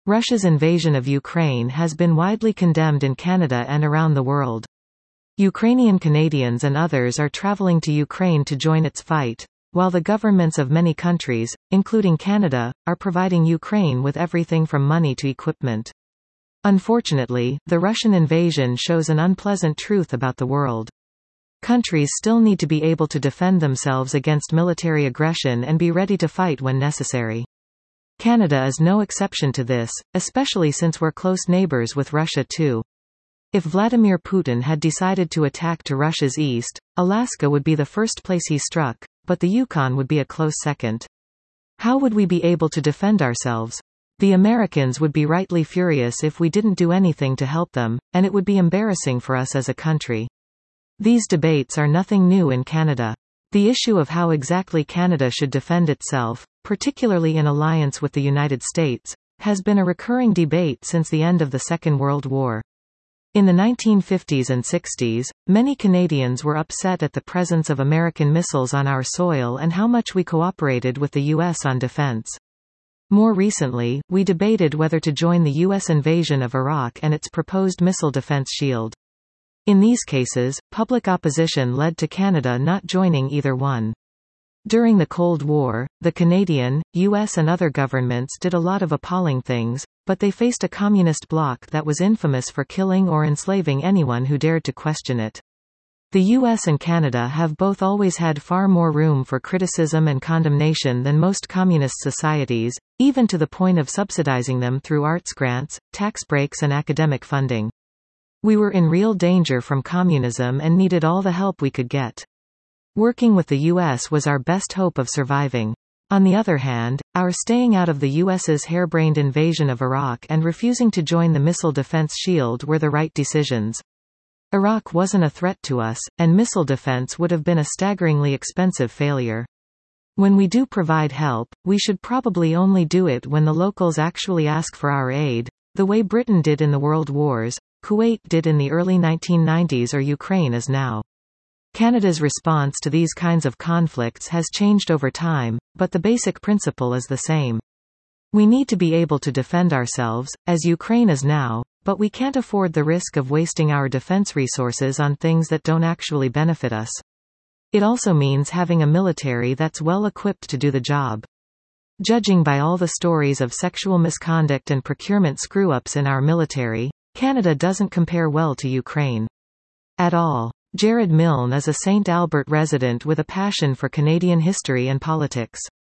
Russia's invasion of Ukraine has been widely condemned in Canada and around the world. Ukrainian Canadians and others are traveling to Ukraine to join its fight, while the governments of many countries, including Canada, are providing Ukraine with everything from money to equipment. Unfortunately, the Russian invasion shows an unpleasant truth about the world. Countries still need to be able to defend themselves against military aggression and be ready to fight when necessary. Canada is no exception to this, especially since we're close neighbors with Russia too. If Vladimir Putin had decided to attack to Russia's east, Alaska would be the first place he struck, but the Yukon would be a close second. How would we be able to defend ourselves? The Americans would be rightly furious if we didn't do anything to help them, and it would be embarrassing for us as a country. These debates are nothing new in Canada. The issue of how exactly Canada should defend itself, particularly in alliance with the United States, has been a recurring debate since the end of the Second World War. In the 1950s and 60s, many Canadians were upset at the presence of American missiles on our soil and how much we cooperated with the U.S. on defense. More recently, we debated whether to join the U.S. invasion of Iraq and its proposed missile defense shield. In these cases, public opposition led to Canada not joining either one. During the Cold War, the Canadian, U.S. and other governments did a lot of appalling things, but they faced a communist bloc that was infamous for killing or enslaving anyone who dared to question it. The US and Canada have both always had far more room for criticism and condemnation than most communist societies, even to the point of subsidizing them through arts grants, tax breaks and academic funding. We were in real danger from communism and needed all the help we could get. Working with the US was our best hope of surviving. On the other hand, our staying out of the US's harebrained invasion of Iraq and refusing to join the Missile Defense Shield were the right decisions. Iraq wasn't a threat to us, and missile defense would have been a staggeringly expensive failure. When we do provide help, we should probably only do it when the locals actually ask for our aid, the way Britain did in the World Wars, Kuwait did in the early 1990s, or Ukraine is now. Canada's response to these kinds of conflicts has changed over time, but the basic principle is the same. We need to be able to defend ourselves, as Ukraine is now, but we can't afford the risk of wasting our defense resources on things that don't actually benefit us. It also means having a military that's well equipped to do the job. Judging by all the stories of sexual misconduct and procurement screw-ups in our military, Canada doesn't compare well to Ukraine. At all. Jared Milne is a St. Albert resident with a passion for Canadian history and politics.